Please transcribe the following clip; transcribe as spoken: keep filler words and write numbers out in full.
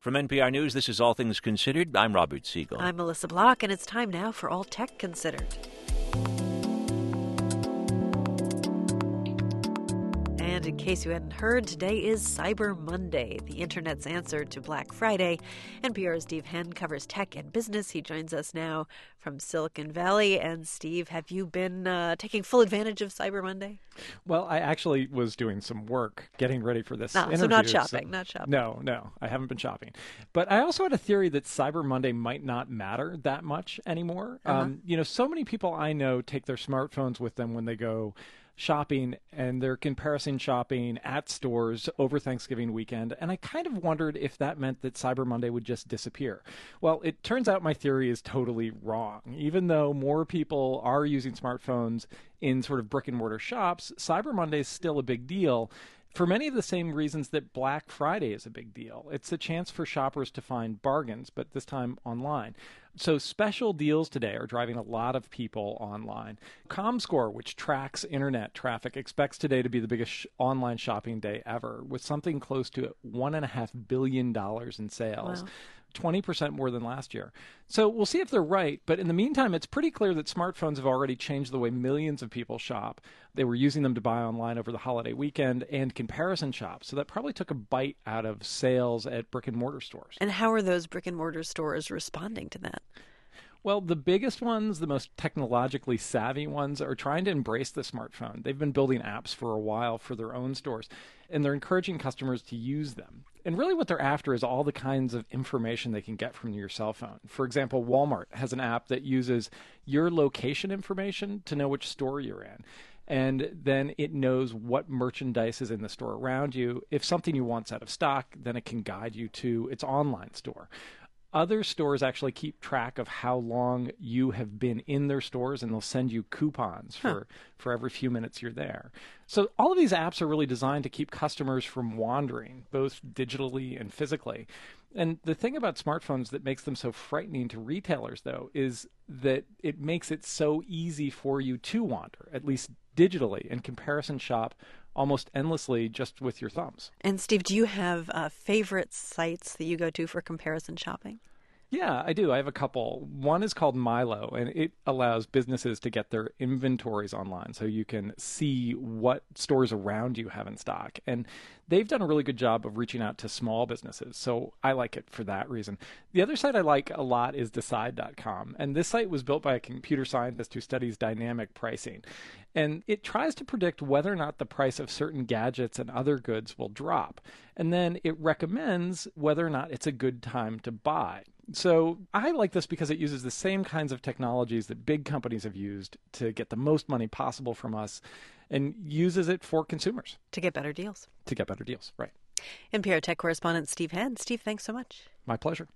From N P R News, this is All Things Considered. I'm Robert Siegel. I'm Melissa Block, and it's time now for All Tech Considered. And in case you hadn't heard, today is Cyber Monday, the Internet's answer to Black Friday. N P R's Steve Henn covers tech and business. He joins us now from Silicon Valley. And Steve, have you been uh, taking full advantage of Cyber Monday? Well, I actually was doing some work getting ready for this no, interview. So not shopping, so, not shopping. No, no, I haven't been shopping. But I also had a theory that Cyber Monday might not matter that much anymore. Uh-huh. Um, you know, so many people I know take their smartphones with them when they go shopping, and they're comparison shopping at stores over Thanksgiving weekend. And I kind of wondered if that meant that Cyber Monday would just disappear. Well, it turns out my theory is totally wrong. Even though more people are using smartphones in sort of brick and mortar shops, Cyber Monday is still a big deal for many of the same reasons that Black Friday is a big deal. It's a chance for shoppers to find bargains, but this time online. So special deals today are driving a lot of people online. ComScore, which tracks internet traffic, expects today to be the biggest sh- online shopping day ever, with something close to one point five billion dollars in sales. Wow. twenty percent more than last year. So we'll see if they're right. But in the meantime, it's pretty clear that smartphones have already changed the way millions of people shop. They were using them to buy online over the holiday weekend and comparison shop. So that probably took a bite out of sales at brick and mortar stores. And how are those brick and mortar stores responding to that? Well, the biggest ones, the most technologically savvy ones, are trying to embrace the smartphone. They've been building apps for a while for their own stores, and they're encouraging customers to use them. And really what they're after is all the kinds of information they can get from your cell phone. For example, Walmart has an app that uses your location information to know which store you're in. And then it knows what merchandise is in the store around you. If something you want's out of stock, then it can guide you to its online store. Other stores actually keep track of how long you have been in their stores, and they'll send you coupons for, huh. for every few minutes you're there. So all of these apps are really designed to keep customers from wandering, both digitally and physically. And the thing about smartphones that makes them so frightening to retailers, though, is that it makes it so easy for you to wander, at least digitally, and comparison shop almost endlessly just with your thumbs. And Steve, do you have uh, favorite sites that you go to for comparison shopping? Yeah, I do. I have a couple. One is called Milo, and it allows businesses to get their inventories online so you can see what stores around you have in stock. And they've done a really good job of reaching out to small businesses, so I like it for that reason. The other site I like a lot is Decide dot com, and this site was built by a computer scientist who studies dynamic pricing. And it tries to predict whether or not the price of certain gadgets and other goods will drop. And then it recommends whether or not it's a good time to buy. So I like this because it uses the same kinds of technologies that big companies have used to get the most money possible from us, and uses it for consumers. To get better deals. To get better deals, right. N P R Tech correspondent Steve Henn. Steve, thanks so much. My pleasure.